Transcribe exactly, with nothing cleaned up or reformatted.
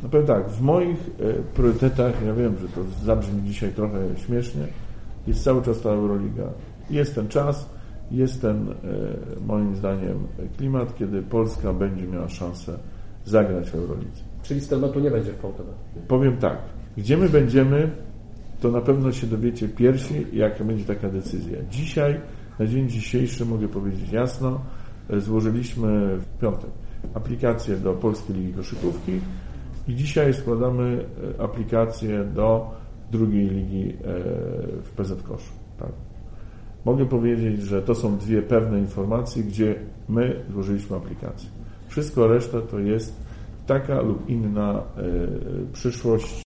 No powiem tak, w moich priorytetach, ja wiem, że to zabrzmi dzisiaj trochę śmiesznie, jest cały czas ta Euroliga. Jest ten czas, jest ten, moim zdaniem, klimat, kiedy Polska będzie miała szansę zagrać w Eurolidze. Czyli z tematu nie będzie w V T B? Powiem tak, gdzie my będziemy, to na pewno się dowiecie pierwsi, jaka będzie taka decyzja. Dzisiaj, na dzień dzisiejszy, mogę powiedzieć jasno, złożyliśmy w piątek aplikację do Polskiej Ligi Koszykówki i dzisiaj składamy aplikację do drugiej ligi w P Z Koszu. Tak. Mogę powiedzieć, że to są dwie pewne informacje, gdzie my złożyliśmy aplikację. Wszystko reszta to jest taka lub inna przyszłość